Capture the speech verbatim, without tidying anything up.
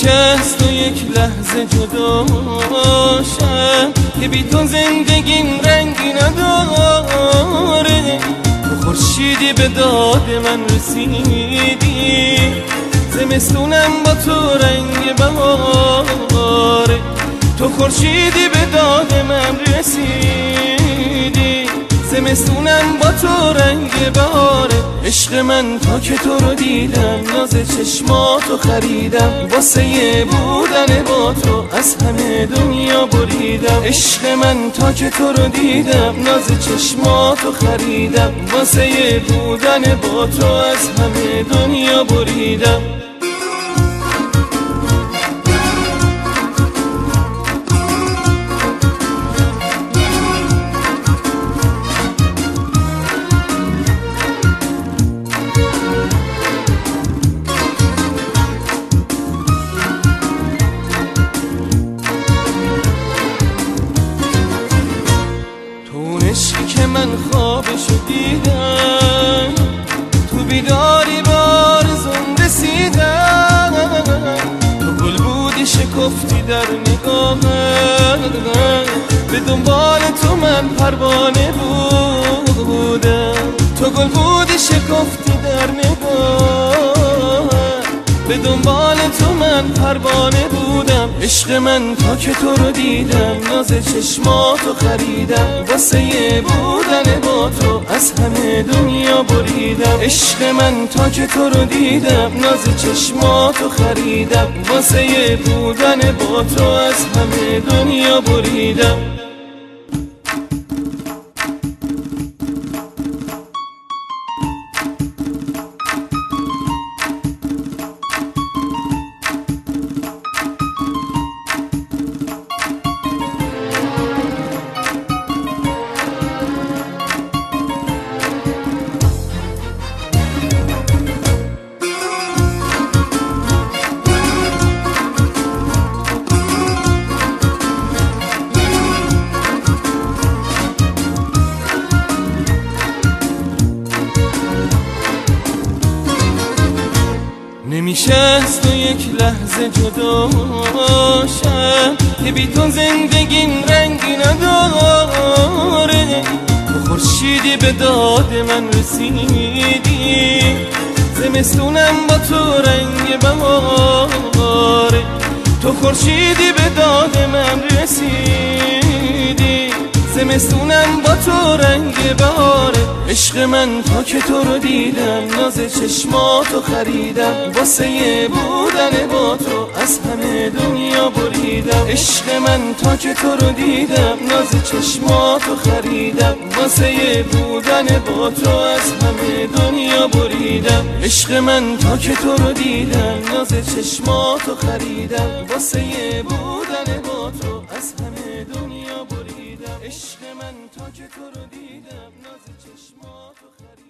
نمیشست و یک لحظه جدا شم که بی تو زندگیم رنگی نداره. تو خورشیدی به داد من رسیدی، زمستونم با تو رنگ بهاره. تو خورشیدی به داد من رسیدی، زمستونم با تو رنگ بهاره. عشق من تا که تو رو دیدم، ناز چشماتو خریدم، واسه بودن با تو از همه دنیا بریدم. عشق من تا که تو رو دیدم، ناز چشماتو خریدم، واسه بودن با تو از همه دنیا بریدم. که من خوابشو دیدم، تو بیداری به آرزوم رسیدم. تو گل بودی شکفتی در نگاهم، به دنبال تو من پروانه بودم. تو گل بودی شکفتی در نگاهم، به دنبال تو من پروانه بودم. عشق من تا که تو رو دیدم، ناز چشماتو خریدم، واسه بودن با تو از همه دنیا بریدم. عشق من تا که تو رو دیدم، ناز چشماتو خریدم، واسه بودن با تو از همه دنیا بریدم. نمیشست و یک لحظه جدا شم که بی تو زندگیم رنگی نداره. تو خورشیدی به داد من رسیدی، زمستونم با تو رنگ بهاره. تو خورشیدی به داد من رسیدی، زمستونم با تو رنگ بهاره. عشق من تا که تو رو دیدم، ناز چشماتو خریدم، واسه بودن با تو از همه دنیا بریدم. عشق من تا که تو رو دیدم، ناز چشماتو خریدم، واسه بودن با تو از همه دنیا بریدم. عشق من تا که تو رو دیدم، ناز چشماتو خریدم، واسه بودن با تو از همه دنیا بریدم. عشق من تا که تو رو دیدم، ناز چشماتو خریدم.